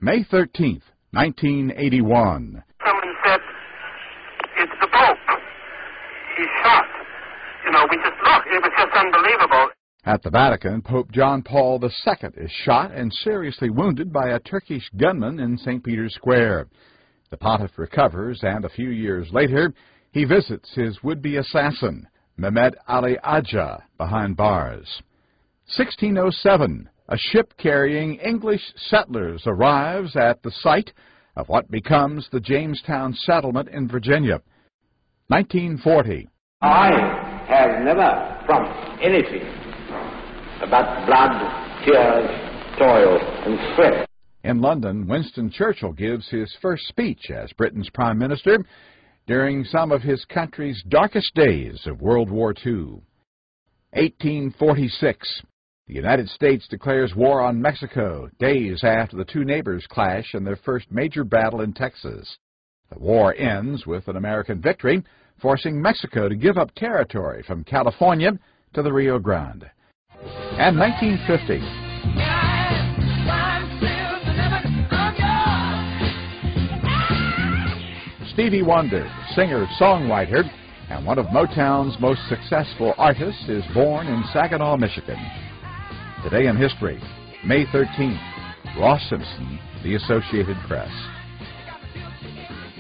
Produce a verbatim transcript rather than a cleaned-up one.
May thirteenth, nineteen eighty-one. Somebody said, it's the Pope. He's shot. You know, we just, look, it was just unbelievable. At the Vatican, Pope John Paul the Second is shot and seriously wounded by a Turkish gunman in Saint Peter's Square. The pontiff recovers, and a few years later, he visits his would-be assassin, Mehmet Ali Agca, behind bars. sixteen oh seven, a ship carrying English settlers arrives at the site of what becomes the Jamestown settlement in Virginia. nineteen forty. I have never promised anything but blood, tears, toil, and sweat. In London, Winston Churchill gives his first speech as Britain's Prime Minister during some of his country's darkest days of World War Two. eighteen forty-six. The United States declares war on Mexico days after the two neighbors clash in their first major battle in Texas. The war ends with an American victory, forcing Mexico to give up territory from California to the Rio Grande. And nineteen fifty. Stevie Wonder, singer, songwriter, and one of Motown's most successful artists, is born in Saginaw, Michigan. Today in history, May thirteenth, Ross Simpson, The Associated Press.